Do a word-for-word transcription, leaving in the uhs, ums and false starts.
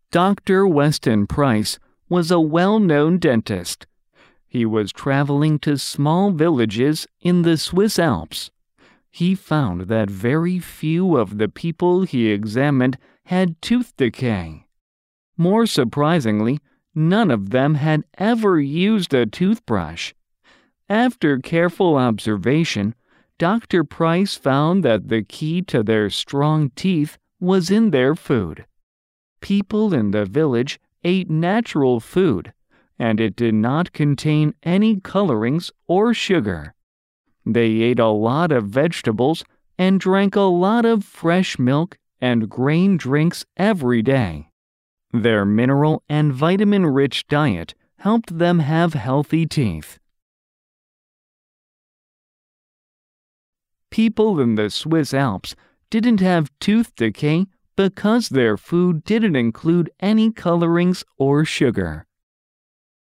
Doctor Weston Price was a well-known dentist. He was traveling to small villages in the Swiss Alps. He found that very few of the people he examined had tooth decay. More surprisingly, none of them had ever used a toothbrush. After careful observation, Doctor Price found that the key to their strong teeth was in their food. People in the village ate natural food, and it did not contain any colorings or sugar. They ate a lot of vegetables and drank a lot of fresh milk and grain drinks every day. Their mineral and vitamin-rich diet helped them have healthy teeth. People in the Swiss Alps didn't have tooth decay because their food didn't include any colorings or sugar.